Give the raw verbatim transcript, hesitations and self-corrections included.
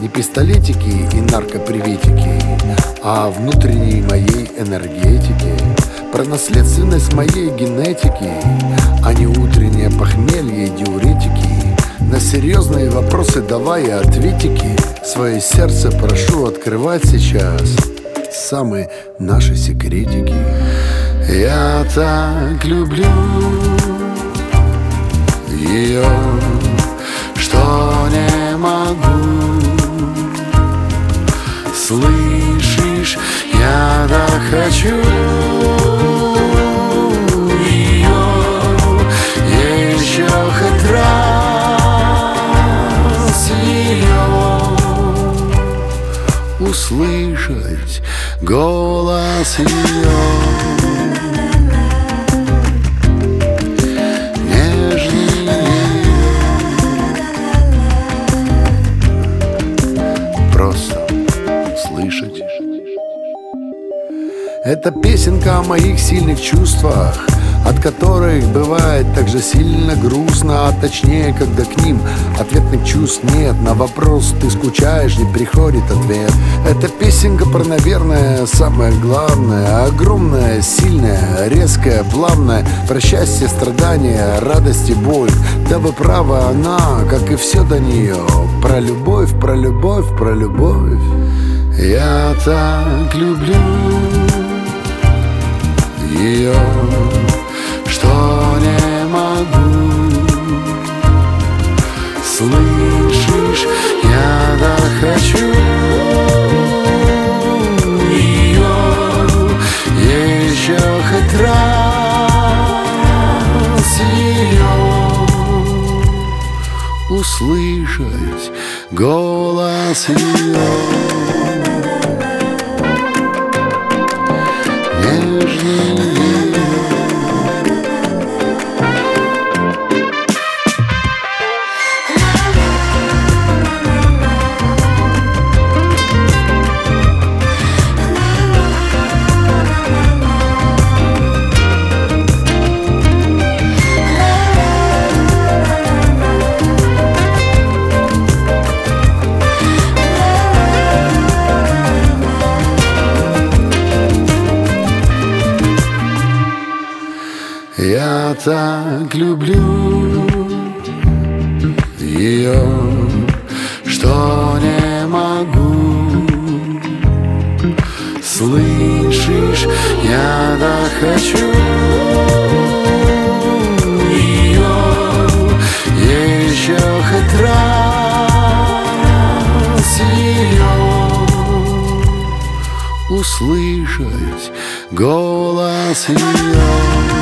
Не пистолетики и наркоприветики, а внутренней моей энергетики, про наследственность моей генетики, а не утреннее похмелье и диуретики. На серьезные вопросы давай ответики. Свое сердце прошу открывать сейчас, самые наши секретики. Я так люблю ее, что не могу. Слышишь, я так хочу ее еще хоть раз ее услышать, голос ее. Слышать. Это песенка о моих сильных чувствах, от которых бывает так же сильно грустно, а точнее, когда к ним ответных чувств нет. На вопрос «ты скучаешь?» не приходит ответ. Это песенка про, наверное, самое главное, огромное, сильное, резкое, плавное, про счастье, страдания, радость и боль. Да вы правы, она, как и все до нее, про любовь, про любовь, про любовь. Я так люблю ее, что не могу. Слышишь, я так хочу ее еще хоть раз ее услышать, голос ее. Я так люблю ее, что не могу. Слышишь, я так хочу ее еще хоть раз ее услышать, голос ее.